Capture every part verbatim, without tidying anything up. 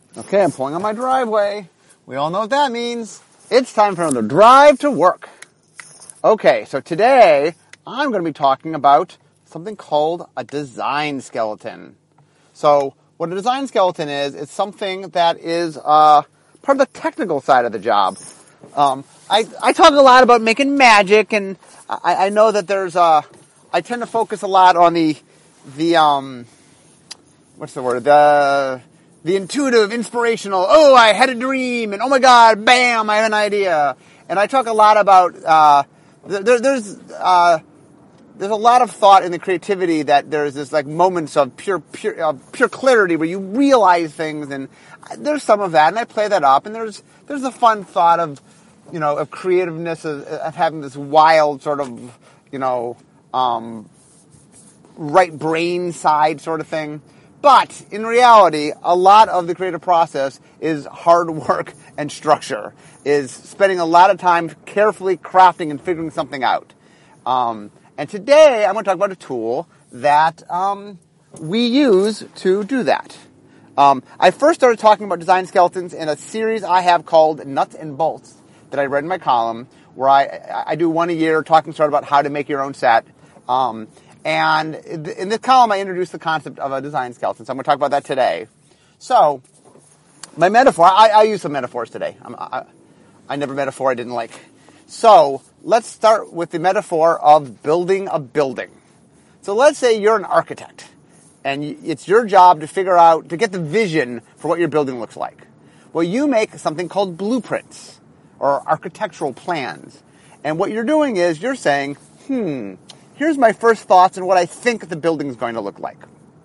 Okay, I'm pulling on my driveway. We all know what that means. It's time for another drive to work. Okay, so today I'm going to be talking about something called a design skeleton. So what a design skeleton is, it's something that is uh, part of the technical side of the job. Um, I, I talk a lot about making magic, and I, I know that there's uh, I tend to focus a lot on the the um, what's the word the the intuitive, inspirational. Oh, I had a dream, and oh my God, bam, I have an idea. And I talk a lot about uh, there, there's uh, there's a lot of thought in the creativity that there's this like moments of pure pure uh, pure clarity where you realize things, and there's some of that, and I play that up, and there's there's the fun thought of you know of creativeness of, of having this wild sort of you know um, right brain side sort of thing. But in reality, a lot of the creative process is hard work and structure, is spending a lot of time carefully crafting and figuring something out. Um, and today, I'm going to talk about a tool that um, we use to do that. Um, I first started talking about design skeletons in a series I have called Nuts and Bolts that I read in my column, where I, I do one a year talking sort of about how to make your own set. Um, And in this column, I introduced the concept of a design skeleton, so I'm going to talk about that today. So, my metaphor, I, I use some metaphors today. I'm, I, I never metaphor I didn't like. So, let's start with the metaphor of building a building. So let's say you're an architect, and it's your job to figure out, to get the vision for what your building looks like. Well, you make something called blueprints, or architectural plans. And what you're doing is, you're saying, hmm... here's my first thoughts on what I think the building is going to look like.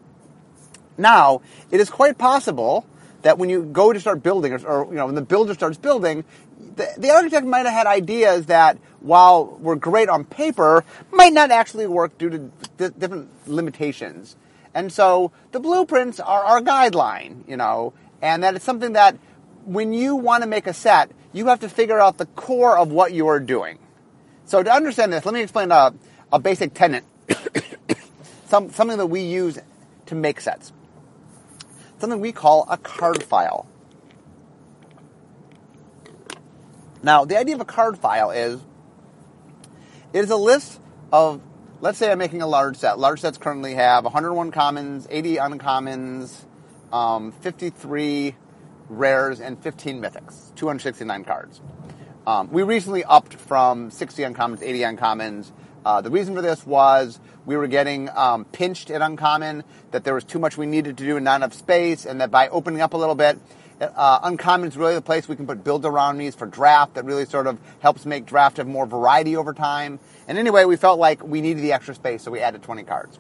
Now, it is quite possible that when you go to start building, or, or you know, when the builder starts building, the, the architect might have had ideas that, while were great on paper, might not actually work due to d- different limitations. And so, the blueprints are our guideline, you know, and that it's something that, when you want to make a set, you have to figure out the core of what you are doing. So, to understand this, let me explain a A basic tenet, Some, something that we use to make sets. Something we call a card file. Now, the idea of a card file is, it is a list of, let's say I'm making a large set. Large sets currently have one hundred one commons, eighty uncommons, um, fifty-three rares, and fifteen mythics, two hundred sixty-nine cards. Um, we recently upped from sixty uncommons to eighty uncommons. Uh, the reason for this was we were getting um, pinched at Uncommon, that there was too much we needed to do and not enough space, and that by opening up a little bit, uh, Uncommon is really the place we can put build-around-me's for draft that really sort of helps make draft have more variety over time. And anyway, we felt like we needed the extra space, so we added twenty cards.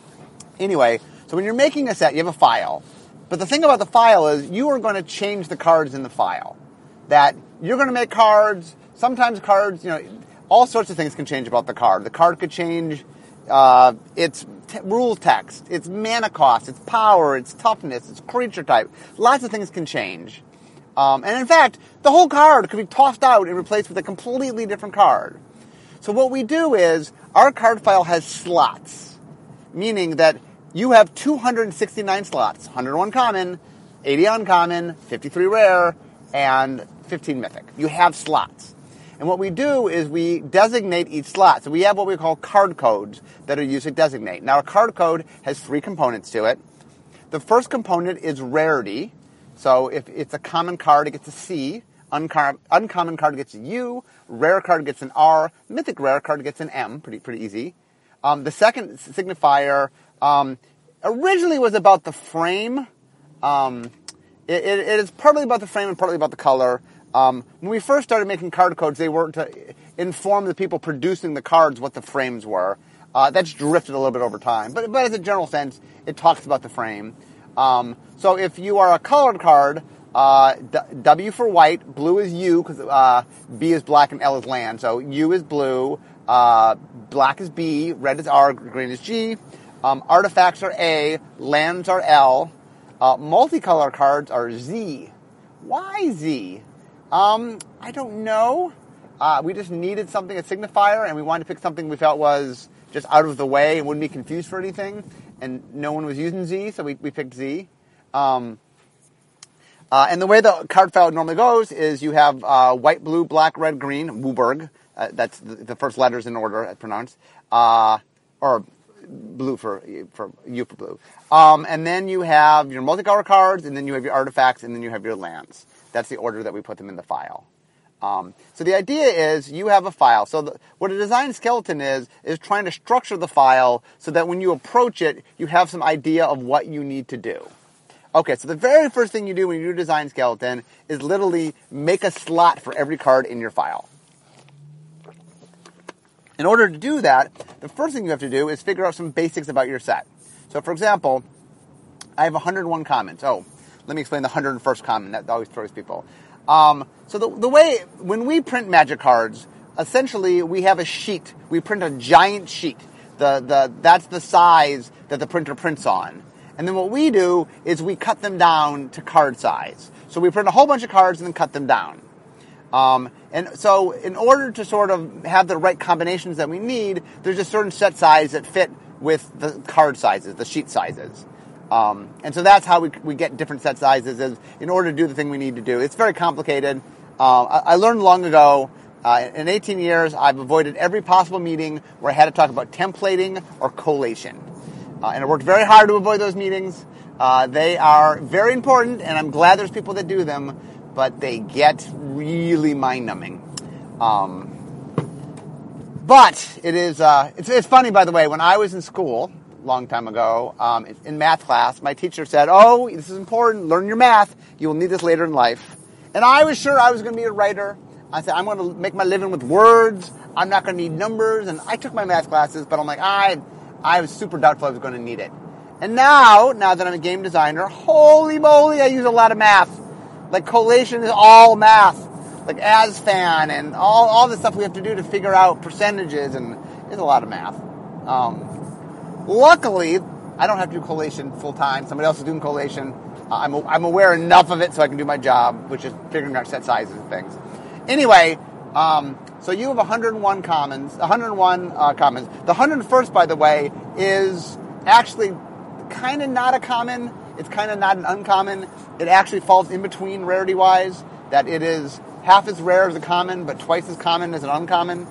Anyway, so when you're making a set, you have a file. But the thing about the file is you are going to change the cards in the file. That you're going to make cards, sometimes cards, you know... all sorts of things can change about the card. The card could change uh, its t- rule text, its mana cost, its power, its toughness, its creature type. Lots of things can change. Um, and in fact, the whole card could be tossed out and replaced with a completely different card. So what we do is, our card file has slots, meaning that you have two hundred sixty-nine slots, one hundred one common, eighty uncommon, fifty-three rare, and fifteen mythic. You have slots. And what we do is we designate each slot. So we have what we call card codes that are used to designate. Now, a card code has three components to it. The first component is rarity. So if it's a common card, it gets a C. Uncom- uncommon card gets a U. Rare card gets an R. Mythic rare card gets an M. Pretty pretty easy. Um, the second signifier um, originally was about the frame. Um, it, it, it is partly about the frame and partly about the color. Um, when we first started making card codes, they were to inform the people producing the cards what the frames were. Uh, that's drifted a little bit over time. But, but as a general sense, it talks about the frame. Um, so if you are a colored card, uh, D- W for white, blue is U, because uh, B is black and L is land. So U is blue, uh, black is B, red is R, green is G. Um, artifacts are A, lands are L. Uh, multicolor cards are Z. Why Z? Um, I don't know. Uh, we just needed something, a signifier, and we wanted to pick something we felt was just out of the way and wouldn't be confused for anything. And no one was using Z, so we, we picked Z. Um, Uh, and the way the card file normally goes is you have uh, white, blue, black, red, green, Wooburg. Uh, that's the, the first letters in order uh, pronounced. Uh, or blue for for U for blue. Um, and then you have your multicolor cards, and then you have your artifacts, and then you have your lands. That's the order that we put them in the file. Um, so the idea is you have a file. So the, what a design skeleton is, is trying to structure the file so that when you approach it, you have some idea of what you need to do. Okay, so the very first thing you do when you do a design skeleton is literally make a slot for every card in your file. In order to do that, the first thing you have to do is figure out some basics about your set. So for example, I have one hundred one commons. Oh, let me explain the one hundred first common. That always throws people. Um, so the, the way, when we print magic cards, essentially we have a sheet. We print a giant sheet. The, the, that's the size that the printer prints on. And then what we do is we cut them down to card size. So we print a whole bunch of cards and then cut them down. Um, and so in order to sort of have the right combinations that we need, there's a certain set size that fit with the card sizes, the sheet sizes. Um, and so that's how we, we get different set sizes is in order to do the thing we need to do. It's very complicated. Uh, I, I learned long ago, uh, in eighteen years, I've avoided every possible meeting where I had to talk about templating or collation. Uh, and I worked very hard to avoid those meetings. Uh, they are very important, and I'm glad there's people that do them, but they get really mind-numbing. Um, but it is, uh, it's, it's funny, by the way, when I was in school a long time ago, um, in math class, my teacher said, oh, this is important, learn your math, you will need this later in life. And I was sure I was going to be a writer. I said, I'm going to make my living with words, I'm not going to need numbers, and I took my math classes, but I'm like, I... I was super doubtful I was going to need it. And now, now that I'm a game designer, holy moly, I use a lot of math. Like collation is all math. Like ASFAN and all, all the stuff we have to do to figure out percentages, and it's a lot of math. Um, luckily, I don't have to do collation full time. Somebody else is doing collation. Uh, I'm, I'm aware enough of it so I can do my job, which is figuring out set sizes and things. Anyway, um, so you have one hundred one commons, one hundred one uh, commons. The one hundred first, by the way, is actually kind of not a common. It's kind of not an uncommon. It actually falls in between rarity-wise, that it is half as rare as a common, but twice as common as an uncommon.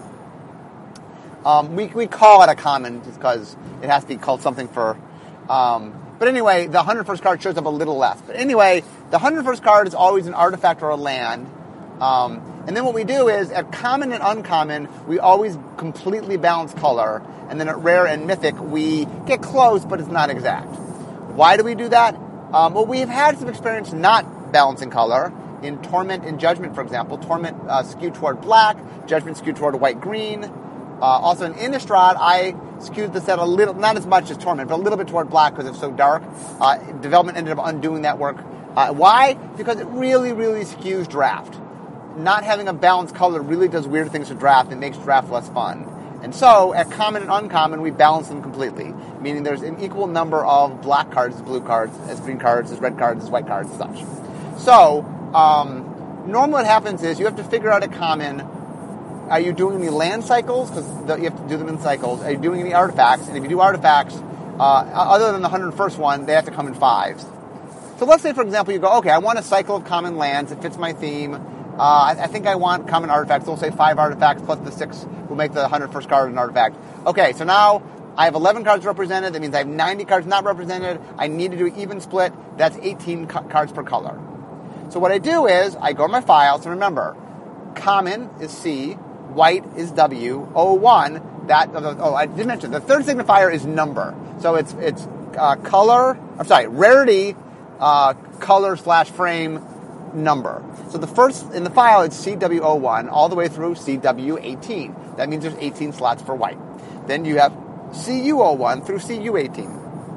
Um, we, we call it a common just because it has to be called something for... Um, but anyway, the one hundred first card shows up a little less. But anyway, the one hundred first card is always an artifact or a land. Um, and then what we do is, at common and uncommon, we always completely balance color. And then at rare and mythic, we get close, but it's not exact. Why do we do that? Um, well, we have had some experience not balancing color. In Torment and Judgment, for example, Torment uh, skewed toward black, Judgment skewed toward white-green. Uh, also in Innistrad, I skewed the set a little, not as much as Torment, but a little bit toward black because it's so dark. Uh, development ended up undoing that work. Uh, why? Because it really, really skews draft. Not having a balanced color really does weird things to draft. It makes draft less fun. And so, at common and uncommon, we balance them completely. Meaning there's an equal number of black cards as blue cards, as green cards, as red cards, as white cards, and such. So, um, normally what happens is you have to figure out a common. Are you doing any land cycles? Because you have to do them in cycles. Are you doing any artifacts? And if you do artifacts, uh, other than the one hundred first one, they have to come in fives. So let's say, for example, you go, okay, I want a cycle of common lands. It fits my theme. Uh, I, I think I want common artifacts. We'll say five artifacts plus the six will make the one hundred first card an artifact. Okay, so now I have eleven cards represented. That means I have ninety cards not represented. I need to do an even split. That's eighteen ca- cards per color. So what I do is I go to my files, and remember, common is C, white is W, O one, that, oh, I didn't mention, the third signifier is number. So it's it's uh, color, I'm sorry, rarity, uh, color slash frame, number. So the first, in the file, it's C W O one all the way through C W eighteen. That means there's eighteen slots for white. Then you have C U O one through C U eighteen.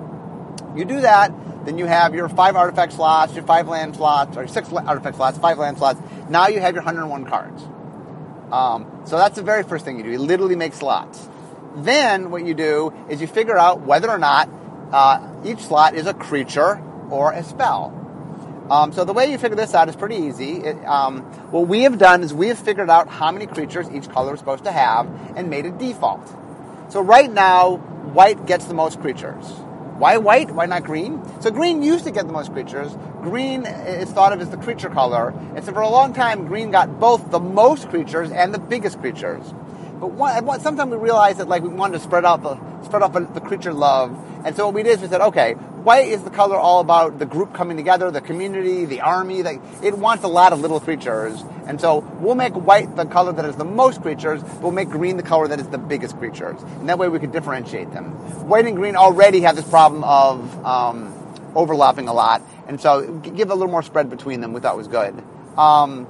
You do that, then you have your five artifact slots, your five land slots, or six artifact slots, five land slots. Now you have your one hundred one cards. Um, so that's the very first thing you do. You literally make slots. Then what you do is you figure out whether or not uh, each slot is a creature or a spell. Um, so the way you figure this out is pretty easy. It, um, what we have done is we have figured out how many creatures each color is supposed to have and made a default. So right now, white gets the most creatures. Why white? Why not green? So green used to get the most creatures. Green is thought of as the creature color. And so for a long time, green got both the most creatures and the biggest creatures. But one, sometimes we realized that like we wanted to spread out the spread out the, the creature love. And so what we did is we said, okay, white is the color all about the group coming together, the community, the army. Like, it wants a lot of little creatures. And so we'll make white the color that is the most creatures, but we'll make green the color that is the biggest creatures. And that way we can differentiate them. White and green already have this problem of um, overlapping a lot. And so give a little more spread between them we thought was good. Um,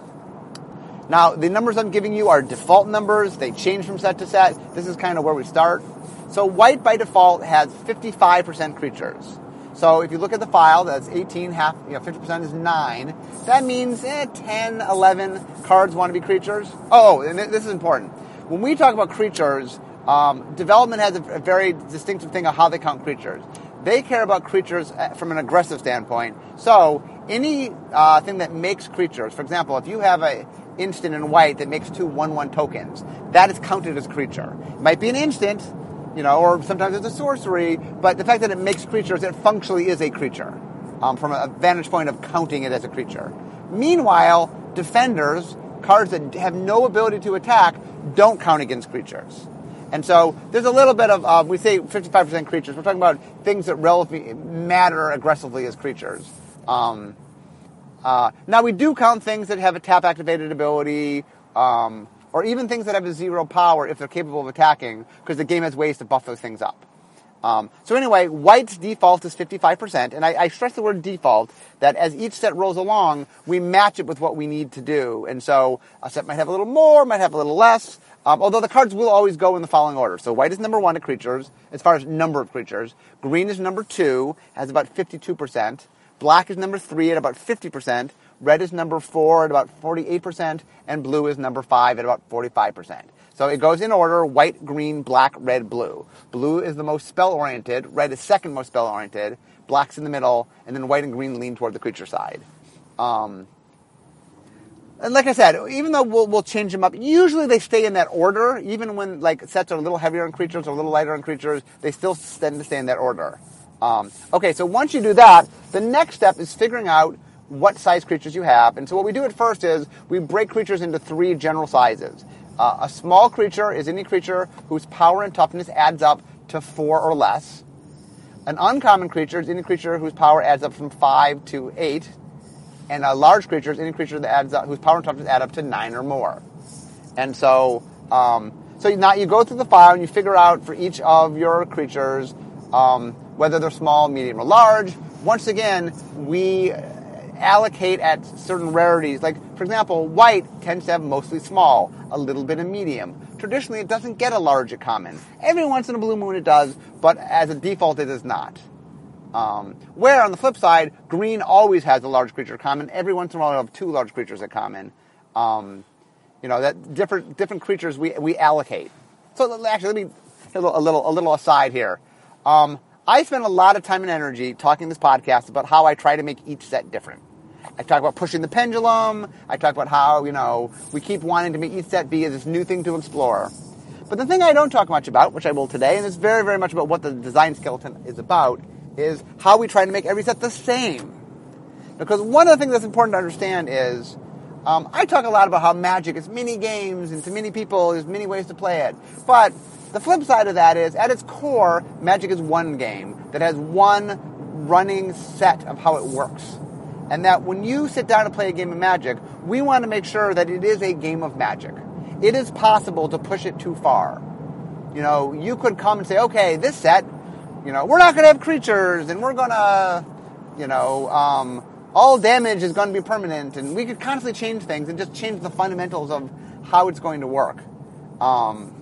now, the numbers I'm giving you are default numbers. They change from set to set. This is kind of where we start. So white by default has fifty-five percent creatures. So if you look at the file, that's eighteen, half, you know, fifty percent is nine. That means eh, ten, eleven cards want to be creatures. Oh, and this is important. When we talk about creatures, um, development has a, a very distinctive thing of how they count creatures. They care about creatures from an aggressive standpoint. So any uh, thing that makes creatures, for example, if you have a instant in white that makes two one one tokens, that is counted as creature. It might be an instant, you know, or sometimes it's a sorcery, but the fact that it makes creatures, it functionally is a creature um, from a vantage point of counting it as a creature. Meanwhile, defenders, cards that have no ability to attack, don't count against creatures. And so there's a little bit of, uh, we say fifty-five percent creatures. We're talking about things that relatively matter aggressively as creatures. Um, uh, now, we do count things that have a tap-activated ability, um, or even things that have a zero power if they're capable of attacking, because the game has ways to buff those things up. Um, so anyway, white's default is fifty-five percent, and I, I stress the word default, that as each set rolls along, we match it with what we need to do. And so a set might have a little more, might have a little less, um, although the cards will always go in the following order. So white is number one at creatures, as far as number of creatures. Green is number two, has about fifty-two percent. Black is number three at about fifty percent. Red is number four at about forty-eight percent. And blue is number five at about forty-five percent. So it goes in order: white, green, black, red, blue. Blue is the most spell-oriented. Red is second most spell-oriented. Black's in the middle. And then white and green lean toward the creature side. Um, and like I said, even though we'll, we'll change them up, usually they stay in that order. Even when like sets are a little heavier on creatures or a little lighter on creatures, they still tend to stay in that order. Um, okay, so once you do that, the next step is figuring out what size creatures you have. And so what we do at first is we break creatures into three general sizes. Uh, a small creature is any creature whose power and toughness adds up to four or less. An uncommon creature is any creature whose power adds up from five to eight. And a large creature is any creature that adds up, whose power and toughness add up to nine or more. And so, um, so now you go through the file and you figure out for each of your creatures um, whether they're small, medium, or large. Once again, we allocate at certain rarities. Like, for example, white tends to have mostly small, a little bit of medium. Traditionally, it doesn't get a large at common. Every once in a blue moon it does, but as a default, it does not. Um, where, on the flip side, green always has a large creature at common. Every once in a while, you'll have two large creatures at common. Um, you know, that different different creatures we we allocate. So actually, let me a little a little, a little aside here. Um, I spend a lot of time and energy talking in this podcast about how I try to make each set different. I talk about pushing the pendulum. I talk about how, you know, we keep wanting to make each set be this new thing to explore. But the thing I don't talk much about, which I will today, and it's very, very much about what the design skeleton is about, is how we try to make every set the same. Because one of the things that's important to understand is, um, I talk a lot about how Magic is many games, and to many people, there's many ways to play it. But the flip side of that is, at its core, Magic is one game that has one running set of how it works. And that when you sit down to play a game of Magic, we want to make sure that it is a game of Magic. It is possible to push it too far. You know, you could come and say, okay, this set, you know, we're not going to have creatures, and we're going to, you know, um, all damage is going to be permanent, and we could constantly change things and just change the fundamentals of how it's going to work. Um,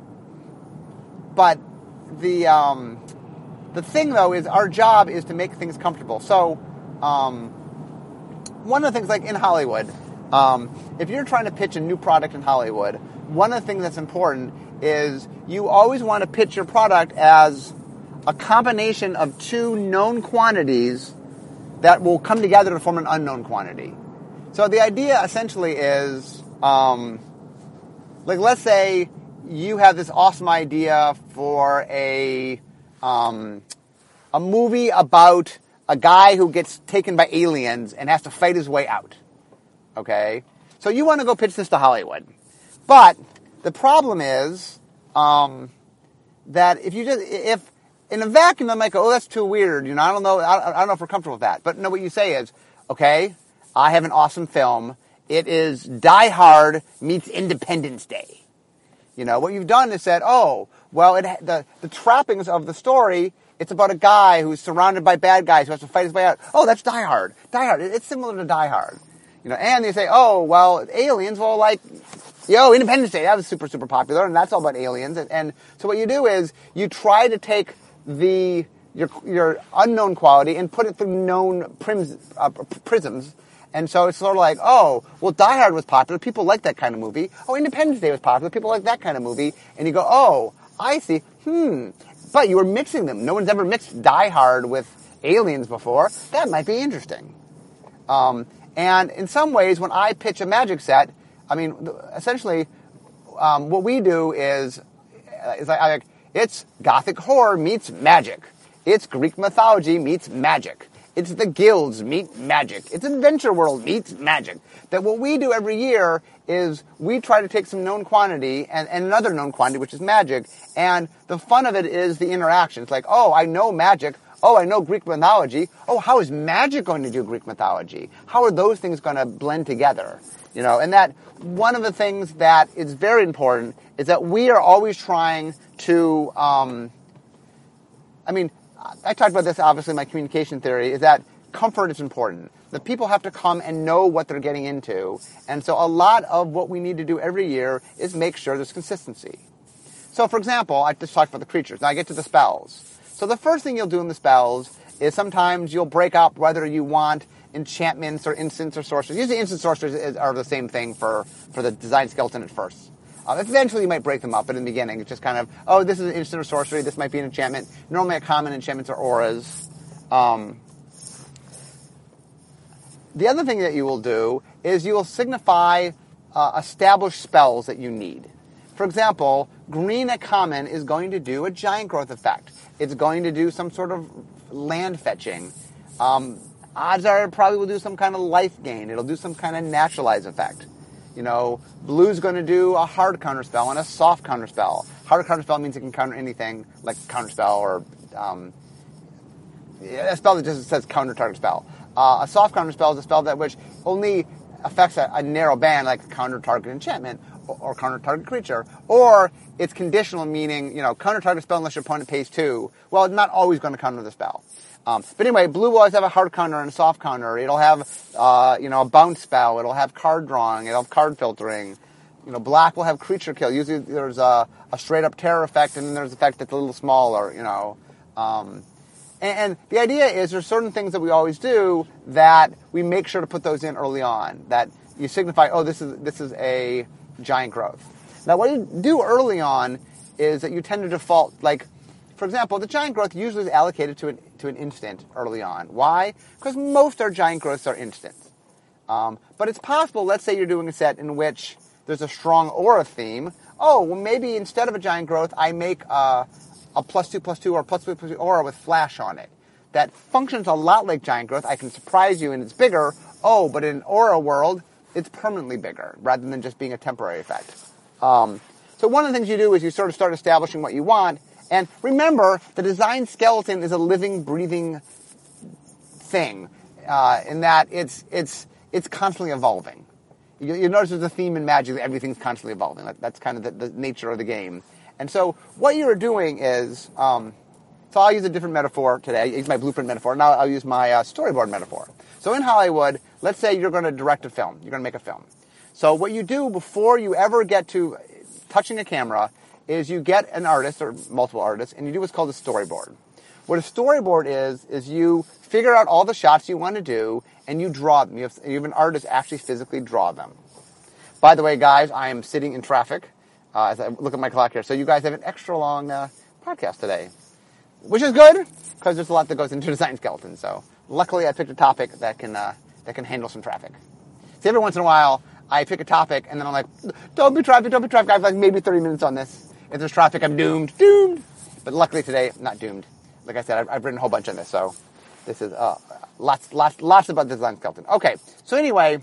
but the um, the thing, though, is our job is to make things comfortable. So um, one of the things, like in Hollywood, um, if you're trying to pitch a new product in Hollywood, one of the things that's important is you always want to pitch your product as a combination of two known quantities that will come together to form an unknown quantity. So the idea essentially is, um, like, let's say you have this awesome idea for a, um, a movie about a guy who gets taken by aliens and has to fight his way out. Okay? So you want to go pitch this to Hollywood. But the problem is um, that if you just, if in a vacuum, they might go, oh, that's too weird. You know, I don't know, I, I don't know if we're comfortable with that. But no, what you say is, okay, I have an awesome film. It is Die Hard meets Independence Day. You know, what you've done is said, oh, well, it, the, the trappings of the story, it's about a guy who's surrounded by bad guys who has to fight his way out. Oh, that's Die Hard. Die Hard. It's similar to Die Hard. You know, and they say, oh, well, aliens, well, like, yo, Independence Day, that was super, super popular, and that's all about aliens. And, and so what you do is you try to take the your your unknown quality and put it through known prims, uh, prisms. And so it's sort of like, oh, well, Die Hard was popular. People like that kind of movie. Oh, Independence Day was popular. People like that kind of movie. And you go, oh, I see. Hmm. But you were mixing them. No one's ever mixed Die Hard with aliens before. That might be interesting. Um, and in some ways, when I pitch a magic set, I mean, essentially, um, what we do is, is like, like, it's Gothic horror meets magic. It's Greek mythology meets magic. It's the guilds meet magic. It's Adventure World meets magic. That what we do every year is we try to take some known quantity and, and another known quantity, which is magic, and the fun of it is the interaction. It's like, oh, I know magic. Oh, I know Greek mythology. Oh, how is magic going to do Greek mythology? How are those things going to blend together? You know, and that one of the things that is very important is that we are always trying to, um, I mean, I talked about this, obviously, in my communication theory, is that comfort is important. That people have to come and know what they're getting into. And so a lot of what we need to do every year is make sure there's consistency. So, for example, I just talked about the creatures. Now I get to the spells. So the first thing you'll do in the spells is sometimes you'll break up whether you want enchantments or instants or sorceries. Usually instant sorceries is, are the same thing for, for the design skeleton at first. Uh, eventually you might break them up, but in the beginning it's just kind of, oh, this is an instant or sorcery, this might be an enchantment. Normally a common enchantments are auras. Um, the other thing that you will do is you will signify uh, established spells that you need. For example, green at common is going to do a giant growth effect. It's going to do some sort of land fetching. Um, odds are it probably will do some kind of life gain. It'll do some kind of naturalize effect. You know, blue's going to do a hard counterspell and a soft counterspell. Hard counterspell means it can counter anything, like counterspell or um, a spell that just says counter target spell. Uh, a soft counterspell is a spell that which only affects a, a narrow band, like a counter target enchantment or, or counter target creature. Or it's conditional, meaning, you know, counter target spell unless your opponent pays two. Well, it's not always going to counter the spell. Um, but anyway, blue will always have a hard counter and a soft counter. It'll have, uh, you know, a bounce spell. It'll have card drawing. It'll have card filtering. You know, black will have creature kill. Usually there's a, a straight up terror effect, and then there's the effect that's a little smaller, you know. Um, and, and the idea is there's certain things that we always do that we make sure to put those in early on. That you signify, oh, this is this is a giant growth. Now, what you do early on is that you tend to default, like, for example, the giant growth usually is allocated to an to an instant early on. Why? Because most our giant growths are instant. Um, but it's possible, let's say you're doing a set in which there's a strong aura theme. Oh, well, maybe instead of a giant growth, I make a, a plus two plus two or plus two plus two aura with flash on it. That functions a lot like giant growth. I can surprise you and it's bigger. Oh, but in aura world, it's permanently bigger rather than just being a temporary effect. Um, so one of the things you do is you sort of start establishing what you want. And remember, the design skeleton is a living, breathing thing, uh, in that it's it's it's constantly evolving. You, you notice there's a theme in Magic that everything's constantly evolving. That, that's kind of the, the nature of the game. And so what you're doing is, um, so I'll use a different metaphor today. I use my blueprint metaphor. Now I'll use my uh, storyboard metaphor. So in Hollywood, let's say you're going to direct a film. You're going to make a film. So what you do before you ever get to touching a camera is you get an artist or multiple artists and you do what's called a storyboard. What a storyboard is, is you figure out all the shots you want to do and you draw them. You have, you have an artist actually physically draw them. By the way, guys, I am sitting in traffic uh, as I look at my clock here. So you guys have an extra long uh, podcast today, which is good because there's a lot that goes into design skeleton. So luckily I picked a topic that can uh, that can handle some traffic. See, every once in a while I pick a topic and then I'm like, don't be traffic, don't be traffic. I have like maybe thirty minutes on this. If there's traffic, I'm doomed, doomed. But luckily today, I'm not doomed. like I said, I've, I've written a whole bunch on this, so this is uh, lots, lots, lots about the design skeleton. Okay, so anyway,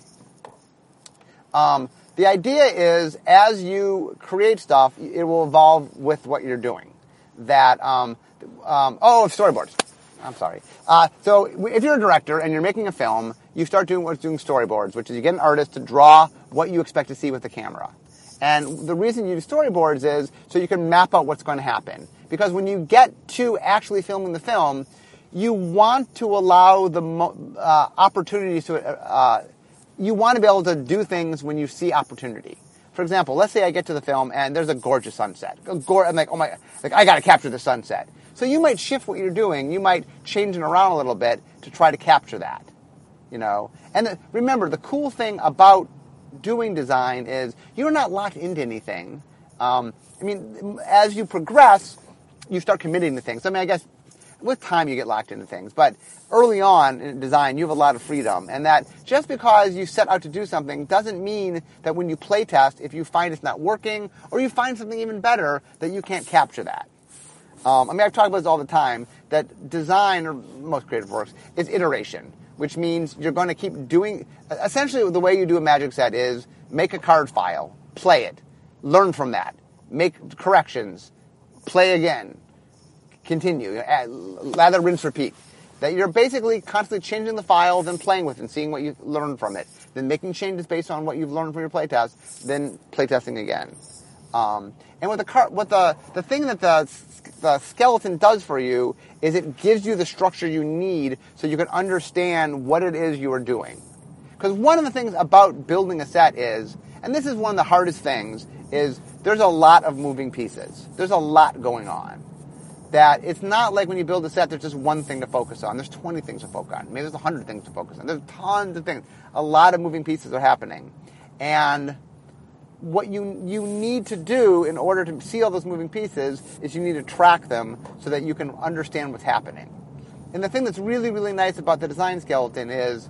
um, the idea is as you create stuff, it will evolve with what you're doing. That um, um, oh, storyboards. I'm sorry. Uh, so if you're a director and you're making a film, you start doing what's doing storyboards, which is you get an artist to draw what you expect to see with the camera. And the reason you do storyboards is so you can map out what's going to happen. Because when you get to actually filming the film, you want to allow the uh, opportunities to, uh, you want to be able to do things when you see opportunity. For example, let's say I get to the film and there's a gorgeous sunset. I'm like, oh my, like I got to capture the sunset. So you might shift what you're doing. You might change it around a little bit to try to capture that, you know. And the, remember, the cool thing about doing design is you're not locked into anything. Um, I mean, as you progress, you start committing to things. I mean, I guess with time you get locked into things. But early on in design, you have a lot of freedom. And that just because you set out to do something doesn't mean that when you play test, if you find it's not working or you find something even better, that you can't capture that. Um, I mean, I've talked about this all the time, that design, or most creative works, is iteration, which means you're going to keep doing, essentially the way you do a magic set is make a card file, play it, learn from that, make corrections, play again, continue, add, lather, rinse, repeat. That you're basically constantly changing the file, then playing with it and seeing what you learn from it, then making changes based on what you've learned from your playtest, then playtesting again. Um, and with the car, what the the thing that the the skeleton does for you is it gives you the structure you need so you can understand what it is you are doing. Because one of the things about building a set is, and this is one of the hardest things, is there's a lot of moving pieces. There's a lot going on. That it's not like when you build a set, there's just one thing to focus on. There's twenty things to focus on. Maybe there's one hundred things to focus on. There's tons of things. A lot of moving pieces are happening. And what you you need to do in order to see all those moving pieces is you need to track them so that you can understand what's happening. And the thing that's really, really nice about the design skeleton is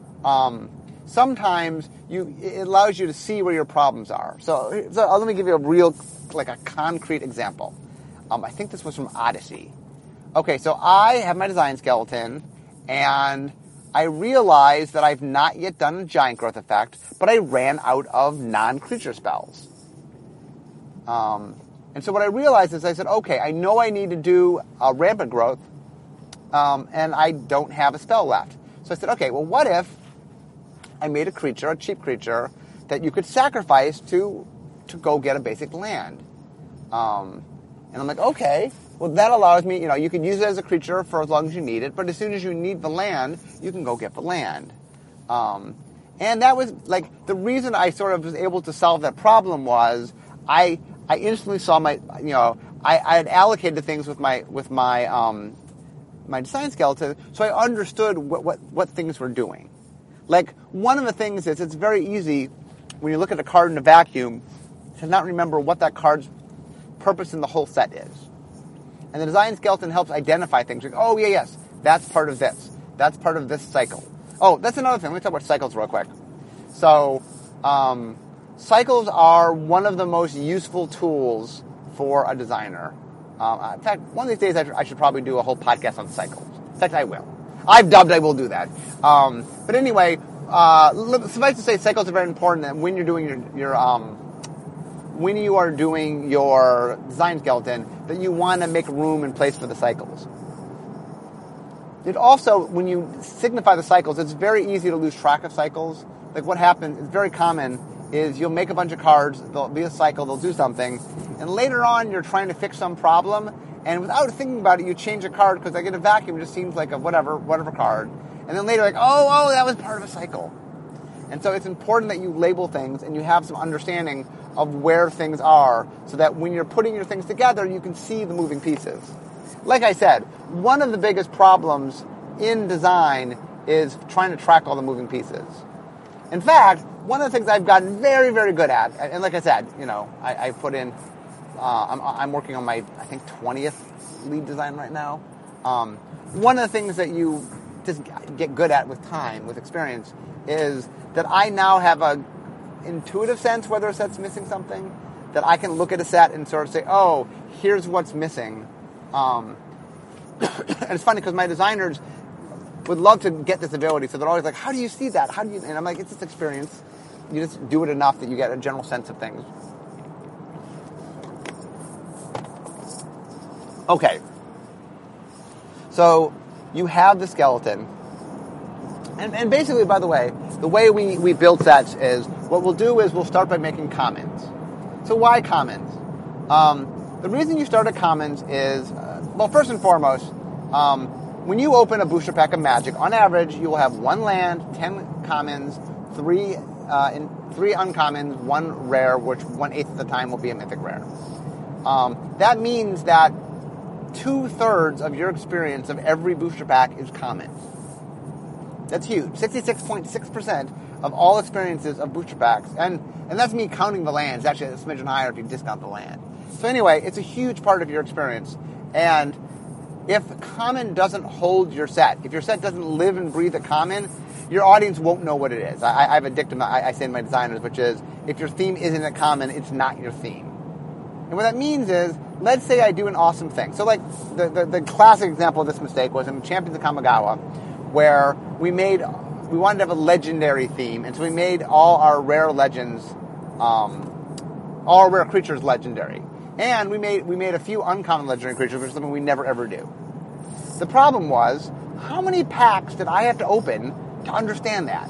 um, sometimes you it allows you to see where your problems are. So, so let me give you a real, like a concrete example. Um, I think this was from Odyssey. Okay, so I have my design skeleton, and I realized that I've not yet done a giant growth effect, but I ran out of non-creature spells. Um, and so what I realized is I said, okay, I know I need to do a rampant growth, um, and I don't have a spell left. So I said, okay, well, what if I made a creature, a cheap creature, that you could sacrifice to to go get a basic land? Um, and I'm like, okay, well, that allows me, you know, you can use it as a creature for as long as you need it, but as soon as you need the land, you can go get the land. Um, and that was, like, the reason I sort of was able to solve that problem was I I instantly saw my, you know, I, I had allocated things with my, with my, um, my design skeleton, so I understood what, what, what things were doing. Like, one of the things is it's very easy when you look at a card in a vacuum to not remember what that card's purpose in the whole set is. And the design skeleton helps identify things like, oh, yeah, yes, that's part of this. That's part of this cycle. Oh, that's another thing. Let me talk about cycles real quick. So, um, cycles are one of the most useful tools for a designer. Um, in fact, one of these days I, I should probably do a whole podcast on cycles. In fact, I will. I've dubbed I will do that. Um, but anyway, uh, suffice to say, cycles are very important. And when you're doing your, your um, when you are doing your design skeleton, that you want to make room and place for the cycles. It also, when you signify the cycles, it's very easy to lose track of cycles. Like what happens, it's very common, is you'll make a bunch of cards, there'll be a cycle, they'll do something, and later on you're trying to fix some problem, and without thinking about it, you change a card, because like in a vacuum, it just seems like a whatever, whatever card. And then later, like, oh, oh, that was part of a cycle. And so it's important that you label things and you have some understanding of where things are so that when you're putting your things together, you can see the moving pieces. Like I said, one of the biggest problems in design is trying to track all the moving pieces. In fact, one of the things I've gotten very, very good at, and like I said, you know, I, I put in, uh, I'm, I'm working on my, I think, twentieth lead design right now. Um, one of the things that you just get good at with time, with experience, is that I now have a intuitive sense whether a set's missing something, that I can look at a set and sort of say, oh, here's what's missing. Um, And it's funny because my designers would love to get this ability, so they're always like, how do you see that? How do you? And I'm like, it's just experience. You just do it enough that you get a general sense of things. Okay. So you have the skeleton. And, and basically, by the way, the way we, we build sets is, what we'll do is we'll start by making commons. So why commons? Um, the reason you start at commons is, uh, well, first and foremost, um, when you open a booster pack of Magic, on average, you will have one land, ten commons, three uh, in, three uncommons, one rare, which one-eighth of the time will be a mythic rare. Um, that means that two-thirds of your experience of every booster pack is common. That's huge. sixty-six point six percent of all experiences of booster packs, and, and that's me counting the lands. Actually, it's a smidgen higher if you discount the land. So anyway, it's a huge part of your experience, and if common doesn't hold your set, if your set doesn't live and breathe a common, your audience won't know what it is. I, I have a dictum I, I say to my designers, which is, if your theme isn't a common, it's not your theme. And what that means is, let's say I do an awesome thing. So like, the, the, the classic example of this mistake was in Champions of Kamigawa, where we made, we wanted to have a legendary theme, and so we made all our rare legends, um, all our rare creatures legendary. And we made we made a few uncommon legendary creatures, which is something we never ever do. The problem was, how many packs did I have to open to understand that?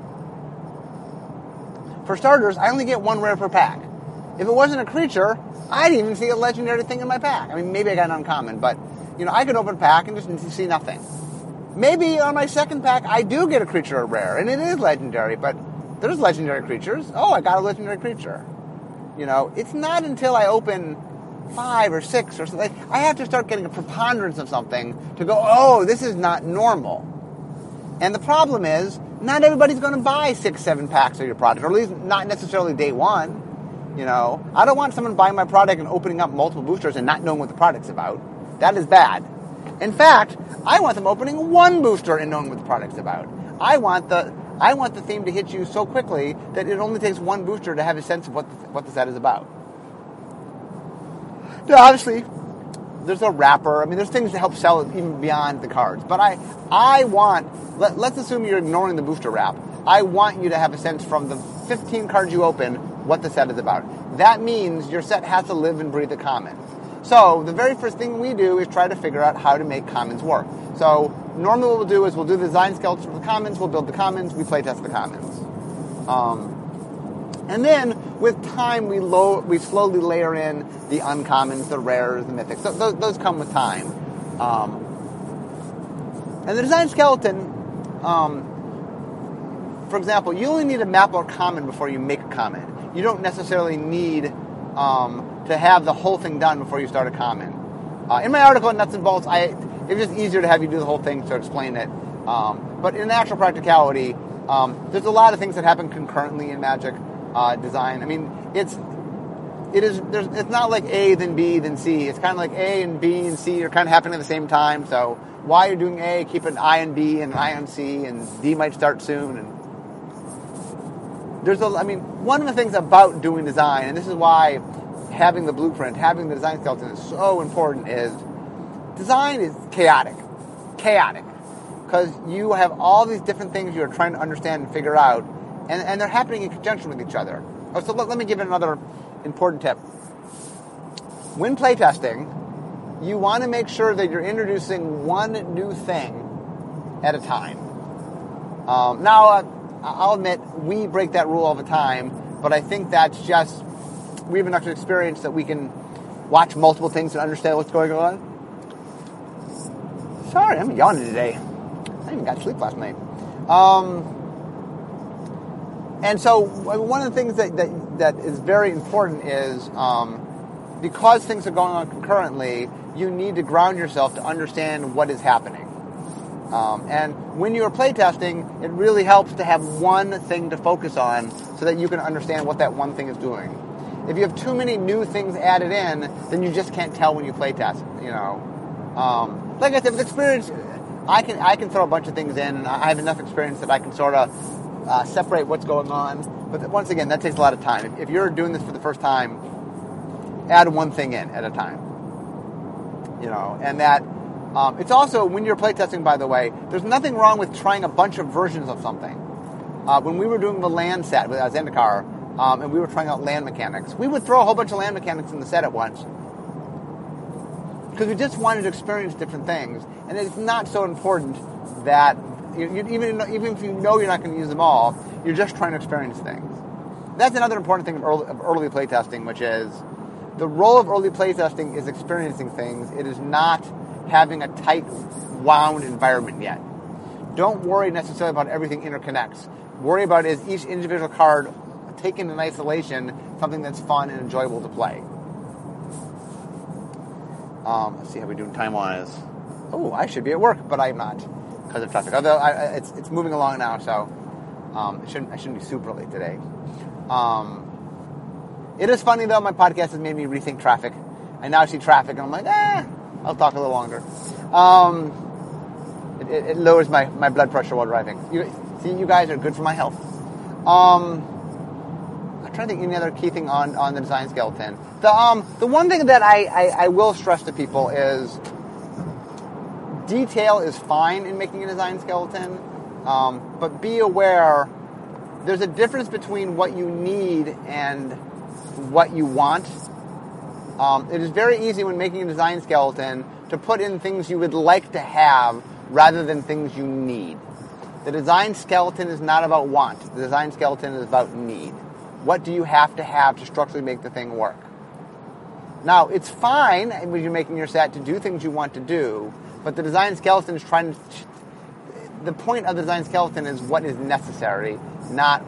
For starters, I only get one rare per pack. If it wasn't a creature, I didn't even see a legendary thing in my pack. I mean, maybe I got an uncommon, but you know, I could open a pack and just see nothing. Maybe on my second pack, I do get a creature or rare, and it is legendary, but there's legendary creatures. Oh, I got a legendary creature. You know, it's not until I open five or six or something, I have to start getting a preponderance of something to go, oh, this is not normal. And the problem is, not everybody's going to buy six, seven packs of your product, or at least not necessarily day one. You know, I don't want someone buying my product and opening up multiple boosters and not knowing what the product's about. That is bad. In fact, I want them opening one booster and knowing what the product's about. I want the I want the theme to hit you so quickly that it only takes one booster to have a sense of what the, what the set is about. Now, obviously, there's a wrapper. I mean, there's things to help sell it even beyond the cards. But I, I want, let, let's assume you're ignoring the booster wrap. I want you to have a sense from the fifteen cards you open what the set is about. That means your set has to live and breathe a common. So the very first thing we do is try to figure out how to make commons work. So normally what we'll do is we'll do the design skeletons for the commons, we'll build the commons, we playtest the commons. Um, and then with time we low, we slowly layer in the uncommons, the rares, the mythics. So those, those come with time. Um, and the design skeleton, um, for example, you only need to map out common before you make a common. You don't necessarily need um, to have the whole thing done before you start a common. Uh, in my article on Nuts and Bolts, I, it was just easier to have you do the whole thing to explain it. Um, but in actual practicality, um, there's a lot of things that happen concurrently in Magic uh, design. I mean, it's it is there's it's not like A then B then C. It's kind of like A and B and C are kind of happening at the same time. So while you're doing A, keep an eye on B and an eye on C, and D might start soon. And there's a, I mean, one of the things about doing design, and this is why having the blueprint, having the design skeleton is so important, is design is chaotic. Chaotic. Because you have all these different things you're trying to understand and figure out, and, and they're happening in conjunction with each other. Oh, so let, let me give you another important tip. When playtesting, you want to make sure that you're introducing one new thing at a time. Um, now, uh, I'll admit, we break that rule all the time, but I think that's just, we have enough experience that we can watch multiple things and understand what's going on. Sorry, I'm yawning today. I even got sleep last night. Um, and so one of the things that, that, that is very important is um, because things are going on concurrently, you need to ground yourself to understand what is happening. Um, and when you're playtesting, it really helps to have one thing to focus on so that you can understand what that one thing is doing. If you have too many new things added in, then you just can't tell when you playtest, you know. Um, like I said, with experience, I can I can throw a bunch of things in, and I have enough experience that I can sort of uh, separate what's going on. But once again, that takes a lot of time. If you're doing this for the first time, add one thing in at a time. You know, and that Um, it's also, when you're playtesting, by the way, there's nothing wrong with trying a bunch of versions of something. Uh, when we were doing the land set with Zendikar, um, and we were trying out land mechanics, we would throw a whole bunch of land mechanics in the set at once. Because we just wanted to experience different things. And it's not so important that, you, you, even, even if you know you're not going to use them all, you're just trying to experience things. That's another important thing of early, of early playtesting, which is the role of early playtesting is experiencing things. It is not having a tight, wound environment yet. Don't worry necessarily about everything interconnects. Worry about is each individual card taken in isolation something that's fun and enjoyable to play. Um, let's see how we're doing time-wise. Oh, I should be at work, but I'm not because of traffic. Although I, it's it's moving along now, so um, I shouldn't I shouldn't be super late today. Um, it is funny though. My podcast has made me rethink traffic. I now see traffic, and I'm like, eh, I'll talk a little longer. Um, it, it, it lowers my, my blood pressure while driving. You, see, you guys are good for my health. Um, I'm trying to think any other key thing on, on the design skeleton. The um the one thing that I, I, I will stress to people is detail is fine in making a design skeleton, um, but be aware there's a difference between what you need and what you want. Um, it is very easy when making a design skeleton to put in things you would like to have rather than things you need. The design skeleton is not about want. The design skeleton is about need. What do you have to have to structurally make the thing work? Now, it's fine when you're making your set to do things you want to do, but the design skeleton is trying to... The point of the design skeleton is what is necessary, not...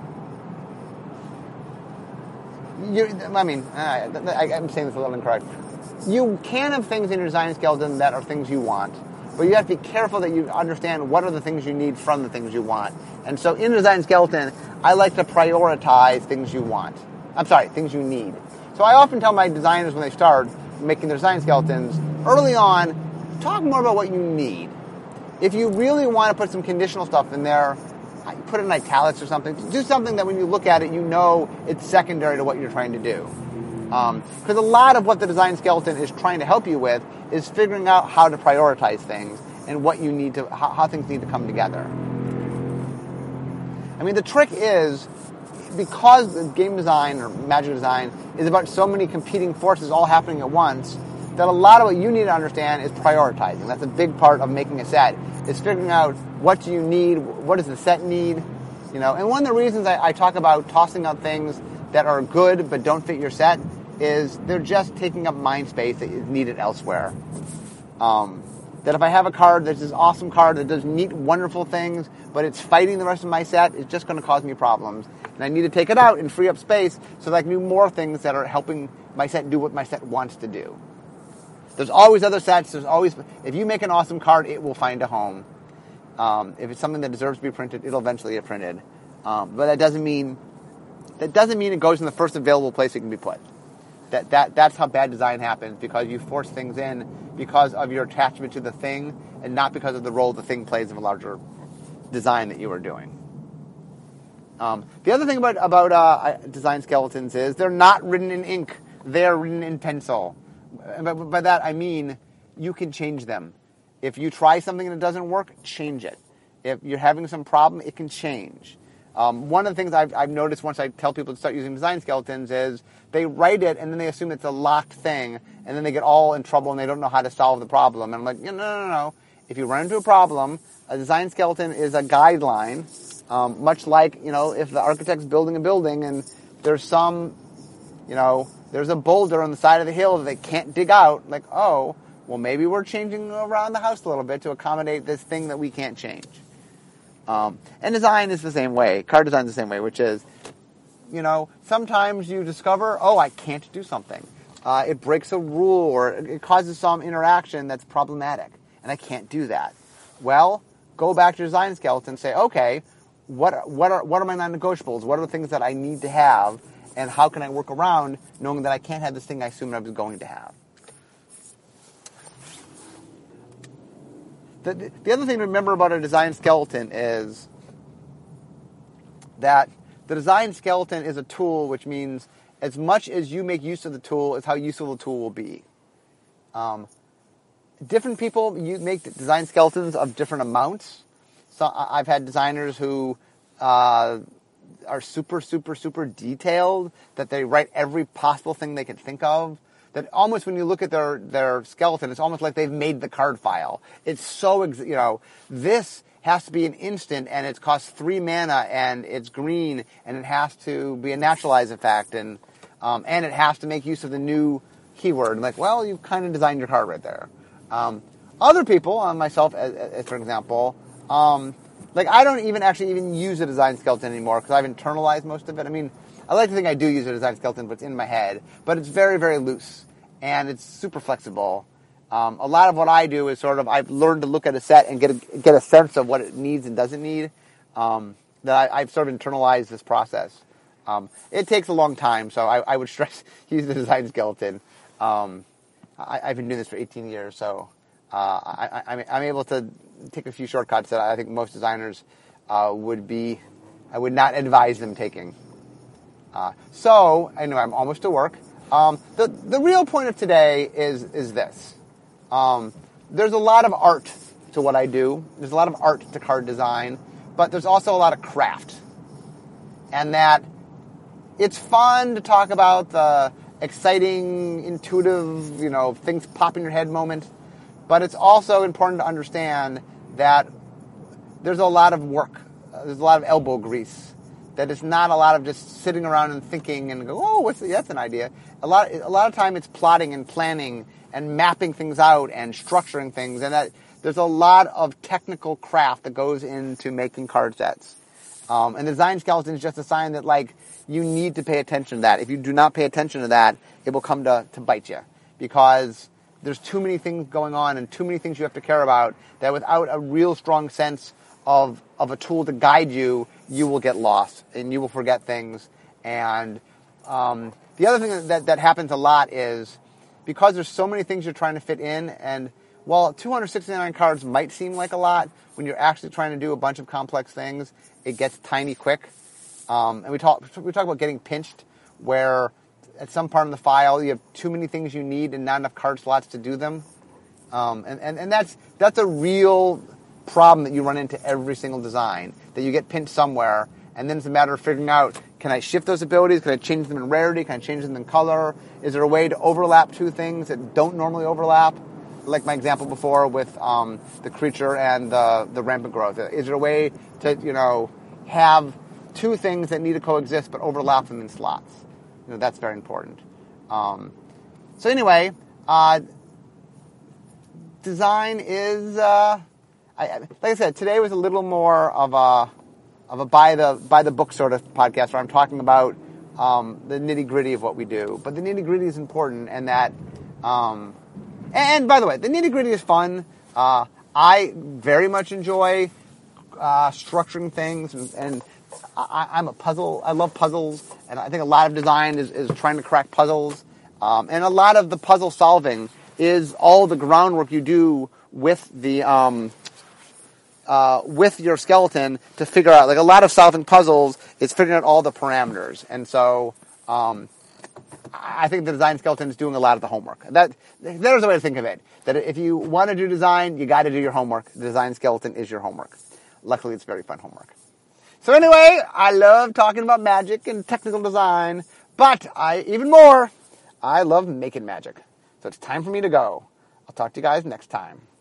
You, I mean, I, I, I'm saying this a little incorrect. You can have things in your design skeleton that are things you want, but you have to be careful that you understand what are the things you need from the things you want. And so in the design skeleton, I like to prioritize things you want. I'm sorry, things you need. So I often tell my designers when they start making their design skeletons, early on, talk more about what you need. If you really want to put some conditional stuff in there, put it in italics or something. Do something that when you look at it, you know it's secondary to what you're trying to do. Because um, a lot of what the design skeleton is trying to help you with is figuring out how to prioritize things and what you need to, how, how things need to come together. I mean, the trick is, because game design or magic design is about so many competing forces all happening at once, that a lot of what you need to understand is prioritizing. That's a big part of making a set, is figuring out what do you need, what does the set need, you know. And one of the reasons I, I talk about tossing out things that are good but don't fit your set is they're just taking up mind space that is needed elsewhere. Um, that if I have a card that's this awesome card that does neat, wonderful things, but it's fighting the rest of my set, it's just going to cause me problems. And I need to take it out and free up space so that I can do more things that are helping my set do what my set wants to do. There's always other sets. There's always, if you make an awesome card, it will find a home. Um, if it's something that deserves to be printed, it'll eventually get printed. Um, but that doesn't mean that doesn't mean it goes in the first available place it can be put. That that that's how bad design happens, because you force things in because of your attachment to the thing and not because of the role the thing plays in a larger design that you are doing. Um, the other thing about about uh, design skeletons is they're not written in ink; they're written in pencil. By, by that I mean you can change them. If you try something and it doesn't work, change it. If you're having some problem, it can change. Um, one of the things I've, I've noticed once I tell people to start using design skeletons is they write it and then they assume it's a locked thing, and then they get all in trouble and they don't know how to solve the problem. And I'm like, no, no, no, no. If you run into a problem, a design skeleton is a guideline, um, much like, you know, if the architect's building a building and there's some, you know, there's a boulder on the side of the hill that they can't dig out, like, oh, well, maybe we're changing around the house a little bit to accommodate this thing that we can't change. Um, and design is the same way. Card design is the same way, which is, you know, sometimes you discover, oh, I can't do something. Uh, it breaks a rule or it causes some interaction that's problematic, and I can't do that. Well, go back to your design skeleton and say, okay, what what are what are my non-negotiables? What are the things that I need to have, and how can I work around knowing that I can't have this thing I assumed I was going to have? The, the other thing to remember about a design skeleton is that the design skeleton is a tool, which means as much as you make use of the tool is how useful the tool will be. Um, different people you make design skeletons of different amounts. So I've had designers who uh, are super, super, super detailed, that they write every possible thing they can think of. That almost when you look at their, their skeleton, it's almost like they've made the card file. It's so, ex- you know, this has to be an instant, and it costs three mana, and it's green, and it has to be a naturalized effect, and um, and it has to make use of the new keyword. And like, well, you've kind of designed your card right there. Um, other people, uh, myself, as, as for example, um, like I don't even actually even use a design skeleton anymore because I've internalized most of it. I mean, I like to think I do use a design skeleton, but it's in my head. But it's very, very loose, and it's super flexible. Um, a lot of what I do is sort of I've learned to look at a set and get a, get a sense of what it needs and doesn't need. Um, that I, I've sort of internalized this process. Um, it takes a long time, so I, I would stress use the design skeleton. Um, I, I've been doing this for eighteen years, so uh, I, I, I'm able to take a few shortcuts that I think most designers uh, would be. I would not advise them taking. Uh, so anyway, I'm almost to work. Um, the the real point of today is is this. Um, there's a lot of art to what I do. There's a lot of art to card design, but there's also a lot of craft. And that it's fun to talk about the exciting, intuitive, you know, things pop in your head moment, but it's also important to understand that there's a lot of work. Uh, there's a lot of elbow grease. That it's not a lot of just sitting around and thinking and go, oh, what's the, that's an idea. A lot, a lot of time it's plotting and planning and mapping things out and structuring things, and that there's a lot of technical craft that goes into making card sets. Um, and the design skeleton is just a sign that, like, you need to pay attention to that. If you do not pay attention to that, it will come to, to bite you, because there's too many things going on and too many things you have to care about that without a real strong sense of of a tool to guide you, you will get lost and you will forget things. And um, the other thing that, that happens a lot is because there's so many things you're trying to fit in, and while two hundred sixty-nine cards might seem like a lot, when you're actually trying to do a bunch of complex things, it gets tiny quick. Um, and we talk we talk about getting pinched, where at some part in the file you have too many things you need and not enough card slots to do them. Um, and, and, and that's that's a real problem that you run into every single design, that you get pinched somewhere, and then it's a matter of figuring out, can I shift those abilities? Can I change them in rarity? Can I change them in color? Is there a way to overlap two things that don't normally overlap? Like my example before with um, the creature and the, the rampant growth. Is there a way to, you know, have two things that need to coexist but overlap them in slots? You know, that's very important. Um, so anyway, uh, design is... Uh, I, like I said, today was a little more of a of a by the by the book sort of podcast, where I'm talking about um, the nitty gritty of what we do. But the nitty gritty is important, and that. Um, and by the way, the nitty gritty is fun. Uh, I very much enjoy uh, structuring things, and, and I, I'm a puzzle. I love puzzles, and I think a lot of design is, is trying to crack puzzles. Um, and a lot of the puzzle solving is all the groundwork you do with the. Um, Uh, with your skeleton to figure out, like a lot of solving puzzles is figuring out all the parameters. And so um, I think the design skeleton is doing a lot of the homework. That There's a way to think of it. That if you want to do design, you got to do your homework. The design skeleton is your homework. Luckily, it's very fun homework. So anyway, I love talking about magic and technical design, but I even more, I love making magic. So it's time for me to go. I'll talk to you guys next time.